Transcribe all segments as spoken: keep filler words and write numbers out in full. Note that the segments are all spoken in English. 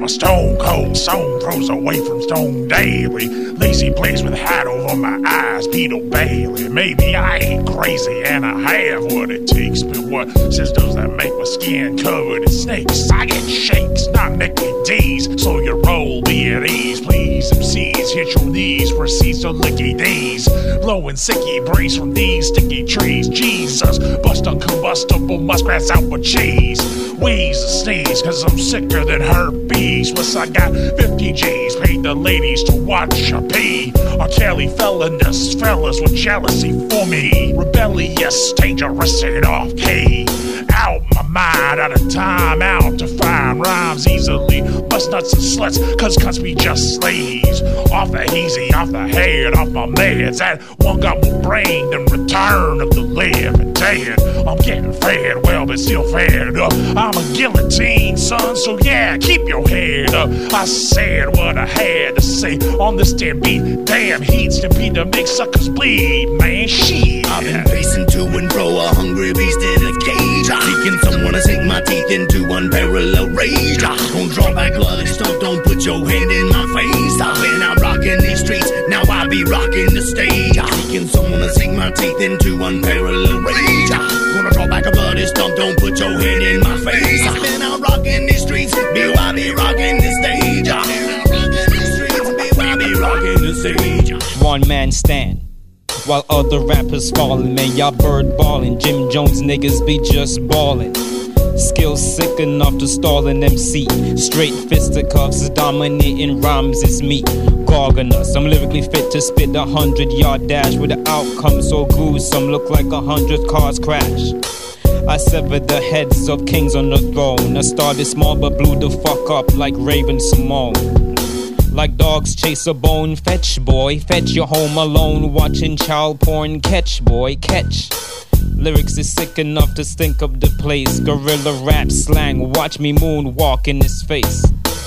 I'm a stone cold stone throws away from stone daily. Lazy plays with a hat over my eyes, Peter Bailey. Maybe I ain't crazy and I have what it takes, but what systems that make my skin covered in snakes? I get shakes, not Mickey D's, so you roll, be at ease. Please, M Cs, hit your knees, proceeds to licky D's. Blowing sicky breeze from these sticky trees. Jesus, bust uncombustible muskrats out with cheese. Wheeze and sneeze, cause I'm sicker than herpes. Plus I got fifty G's, paid the ladies to watch a pee. R. Kelly felonious, fellas with jealousy for me. Rebellious, dangerous and off key. Out my mind, out of time, out to find rhymes easily. Bust nuts and sluts, cause cuts be just slaves. Off the hazy, off the head, off my meds. That one got more brain than Return of the Living Dead. I'm getting fed, well, but still fed up. I'm a guillotine, son, so yeah, keep your head up. I said what I had to say on this damn beat. Damn heat, stampede to make suckers bleed, man, shit. I've been pacing to and fro, a hungry beast in a cage. Seeking someone to sink my teeth into unparalleled rage. Don't draw back, bloody stuff, don't put your hand in my face. I've been out rocking these streets, now I be rocking the stage. Seeking someone to sink my teeth into unparalleled rage. Gonna draw back a bloody stump, don't put your hand in my face. I've been out rocking these streets, be I be rocking the stage. I've been out rocking these streets, be I be rocking the stage. One man stand while other rappers falling, man, y'all bird ballin'. Jim Jones niggas be just ballin'. Skills sick enough to stall an M C. Straight fisticuffs, dominating rhymes is me. Garganus, I'm lyrically fit to spit a hundred yard dash with an outcome so gruesome, look like a hundred cars crash. I severed the heads of kings on the throne. I started small but blew the fuck up like Raven Simone. Like dogs chase a bone, fetch boy, fetch your home alone. Watching child porn, catch boy, catch. Lyrics is sick enough to stink up the place. Gorilla rap slang, watch me moonwalk in his face.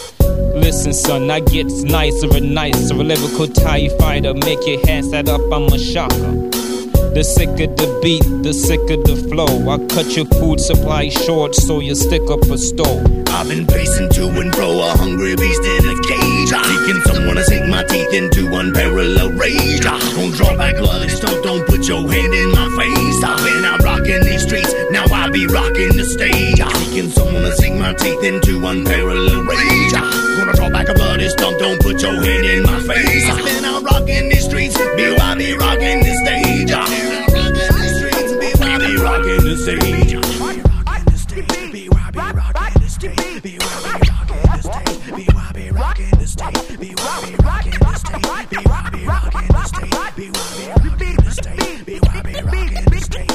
Listen son, I get nicer and nicer. A lyrical TIE fighter, make your hands stand up, I'm a shocker. The sicker the beat, the sicker the flow. I cut your food supply short so you stick up a stove. I've been pacing to and fro, a hungry beast in a cage. Seeking someone to sink my teeth into unparalleled rage. Don't draw back, bloody stuff, don't put your hand in my face. I've been out rocking these streets, now I be rocking the stage. Seeking someone to sink my teeth into unparalleled rage. Gonna draw back a bloody stump, don't put your hand in my face. I've been out rocking these streets, be I be rocking the stage. I've been out rocking the streets, be I be rocking the stage. Be I be rocking the stage. Be I be rocking the stage. Be I be rocking the stage. Be I be rocking the stage. Be I be rocking the stage. Be I be rocking the stage. Be I be rocking the stage.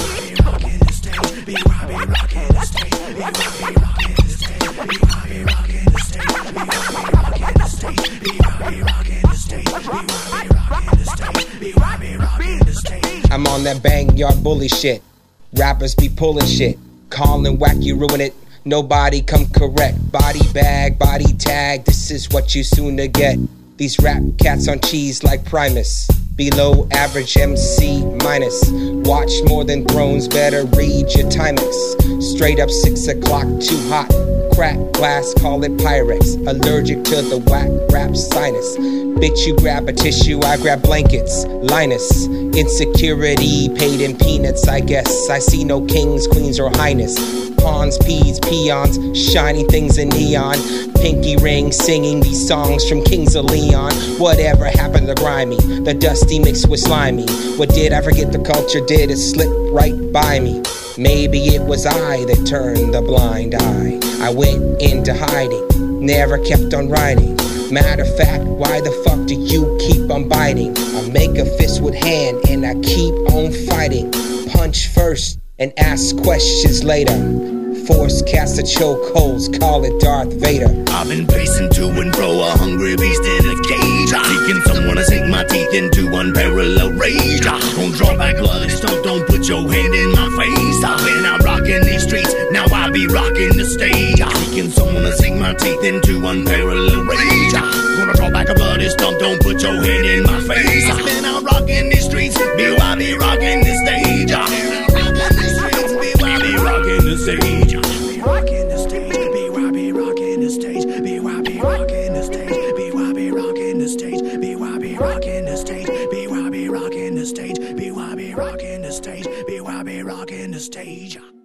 Be I be rocking the stage. Be I be rocking the stage. Be I be rocking the stage. Be I be rocking the stage. Be I be rocking the stage. Be I be rocking the stage. Be I be rocking the stage. I'm on that bang yard bully shit. Rappers be pulling shit. Call and whack, you ruin it. Nobody come correct. Body bag, body tag. This is what you soon to get. These rap cats on cheese like Primus. Below average M C minus. Watch more than Thrones, better read your Timex. Straight up six o'clock, too hot. Crack glass, call it Pyrex. Allergic to the whack rap sinus. Bitch, you grab a tissue, I grab blankets. Linus, insecurity paid in peanuts, I guess. I see no kings, queens, or highness. Pawns, peas, peons, shiny things in neon. Pinky ring, singing these songs from Kings of Leon. Whatever happened to grimy? The dusty mixed with slimy. What did I forget the culture did? It slipped right by me. Maybe it was I that turned the blind eye. I went into hiding, never kept on writing. Matter of fact, why the fuck do you keep on biting? I make a fist with hand and I keep on fighting. Punch first and ask questions later. Force cast a chokeholds, call it Darth Vader. I've been pacing to and fro, a hungry beast in a cage. Seeking someone to sink my teeth into unparalleled rage. Don't draw back, bloody stump, don't put your hand in my face. I've been out rocking these streets, now I be rocking the stage. Seeking someone to sink my teeth into unparalleled rage. Gonna draw back a bloody stump, don't put your hand in my face. I've been out rocking these streets, be I be rocking the stage. I've been out rocking these streets, be I be rocking the stage. Rocking the stage, be I be rocking the stage, be I B Y B rocking the stage, B Y B rocking the stage, B Y B rocking the stage.